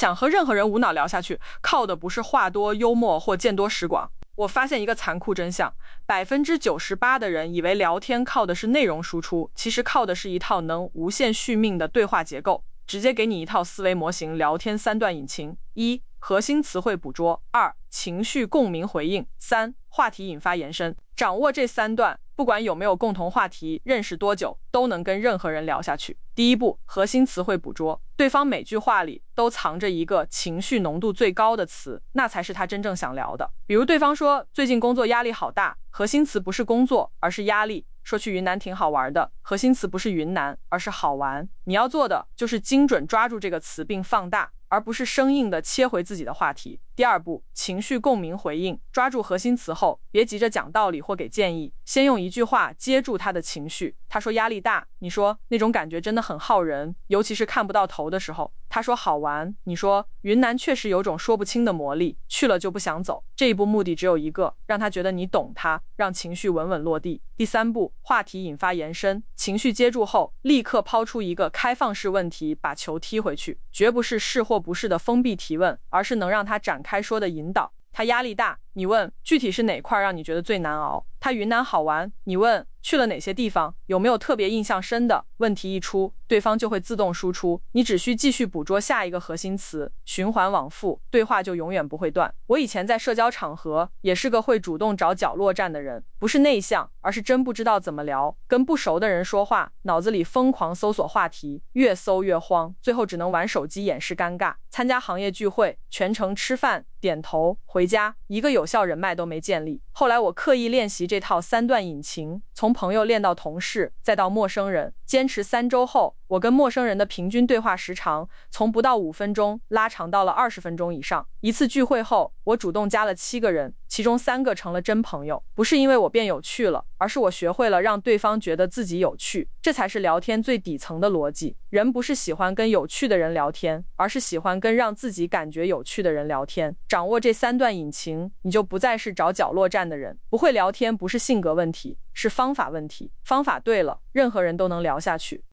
想和任何人无脑聊下去，靠的不是话多、幽默或见多识广。我发现一个残酷真相，98%的人以为聊天靠的是内容输出，其实靠的是一套能无限续命的对话结构。直接给你一套思维模型，聊天3段引擎：一、核心词汇捕捉；二、情绪共鸣回应；三、话题引发延伸。掌握这3段，不管有没有共同话题，认识多久，都能跟任何人聊下去。第一步，核心词汇捕捉，对方每句话里都藏着一个情绪浓度最高的词，那才是他真正想聊的。比如对方说最近工作压力好大，核心词不是工作，而是压力。说去云南挺好玩的，核心词不是云南，而是好玩。你要做的就是精准抓住这个词并放大，而不是生硬的切回自己的话题。第二步，情绪共鸣回应，抓住核心词后，别急着讲道理或给建议，先用一句话接住他的情绪。他说压力大，你说那种感觉真的很耗人，尤其是看不到头的时候。他说好玩，你说云南确实有种说不清的魔力，去了就不想走。这一步目的只有一个，让他觉得你懂他，让情绪稳稳落地。第三步，话题引发延伸，情绪接住后，立刻抛出一个开放式问题，把球踢回去，绝不是是或不是的封闭提问，而是能让他展开说的引导。他压力大，你问具体是哪块让你觉得最难熬？他云南好玩，你问去了哪些地方，有没有特别印象深的？问题一出，对方就会自动输出，你只需继续捕捉下一个核心词，循环往复，对话就永远不会断。我以前在社交场合也是个会主动找角落站的人，不是内向，而是真不知道怎么聊。跟不熟的人说话，脑子里疯狂搜索话题，越搜越慌，最后只能玩手机掩饰尴尬。参加行业聚会，全程吃饭点头回家，一个有效人脉都没建立。后来我刻意练习这套3段引擎，从朋友练到同事，再到陌生人。坚持3周后，我跟陌生人的平均对话时长从不到5分钟拉长到了20分钟以上。一次聚会后，我主动加了7个人，其中3个成了真朋友。不是因为我变有趣了，而是我学会了让对方觉得自己有趣，这才是聊天最底层的逻辑。人不是喜欢跟有趣的人聊天，而是喜欢跟让自己感觉有趣的人聊天。掌握这3段引擎，你就不再是找角落站的人。不会聊天不是性格问题，是方法问题。方法对了，任何人都能聊下去。